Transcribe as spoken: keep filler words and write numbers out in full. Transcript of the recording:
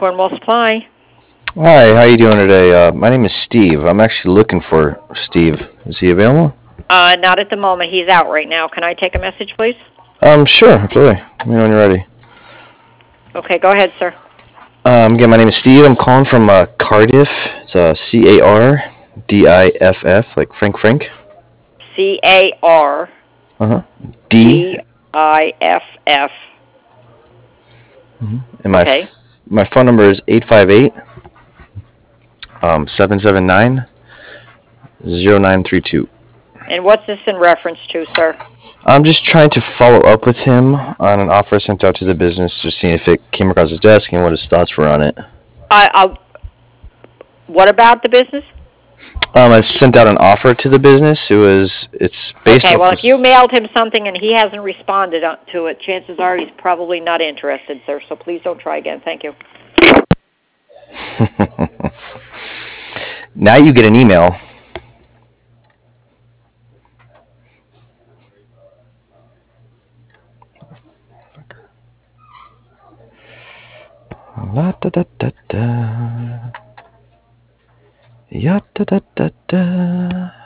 Cornwall Supply. Hi, how you doing today? Uh, my name is Steve. I'm actually looking for Steve. Is he available? Uh, not at the moment. He's out right now. Can I take a message, please? Um, sure, absolutely. Let me know when you're ready. Okay, go ahead, sir. Um, again, my name is Steve. I'm calling from uh, Cardiff. It's uh, C A R D I F F, like Frank Frank. C A R Uh-huh. D. D I F F. Mm-hmm. And my Okay. f- my phone number is eight five eight um seven seven nine zero nine three two. And what's this in reference to, sir? I'm just trying to follow up with him on an offer sent out to the business, just seeing if it came across his desk and what his thoughts were on it. I, I'll, what about the business? Um, I sent out an offer to the business. It was it's based Okay, off well, if you this. mailed him something and he hasn't responded to it, chances are he's probably not interested, sir. So please don't try again. Thank you. Now you get an email. La da da da da. Ya da da da da.